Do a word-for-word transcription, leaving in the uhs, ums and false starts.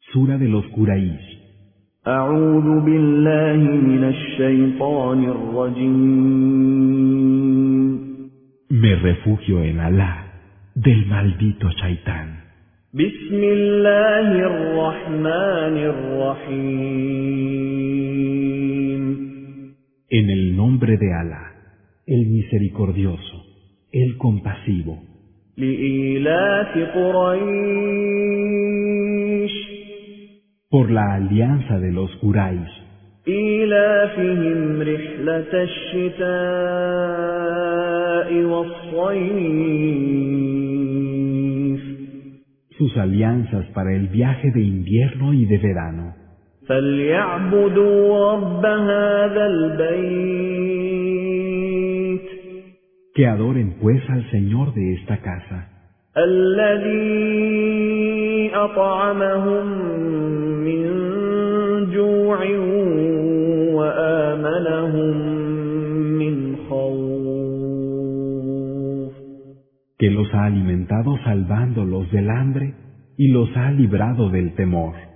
Sura de los Quraysh. أعوذ بالله من الشيطان الرجيم. Me refugio en Alá, del maldito Shaitán. بسم الله الرحمن الرحيم. En el nombre de Alá, el misericordioso, el compasivo. لإيلاف قريش. Por la alianza de los Quraysh. إيلافهم رحلة الشتاء والصيف. Sus alianzas para el viaje de invierno y de verano. فليعبدوا رب هذا البيت. Que adoren pues al Señor de esta casa. الذي أطعمهم من جوع وآمنهم من خوف. Que los ha alimentado salvándolos del hambre y los ha librado del temor.